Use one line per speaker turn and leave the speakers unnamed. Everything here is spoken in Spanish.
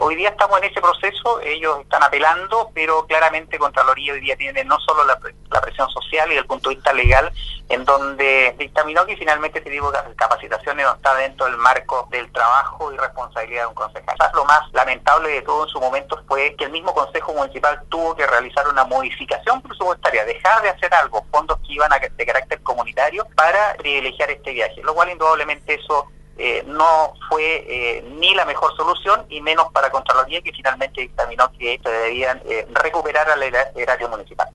Hoy día estamos en ese proceso, ellos están apelando, pero claramente Contraloría hoy día tiene no solo la presión social y desde el punto de vista legal, en donde dictaminó que finalmente este tipo de capacitaciones no está dentro del marco del trabajo y responsabilidad de un concejal. Lo más lamentable de todo en su momento fue que el mismo Consejo Municipal tuvo que realizar una modificación presupuestaria, dejar de hacer algo, fondos que iban de carácter comunitario, para privilegiar este viaje, lo cual indudablemente eso no fue ni la mejor solución, y menos para Contraloría, que finalmente dictaminó que se debían recuperar al erario municipal.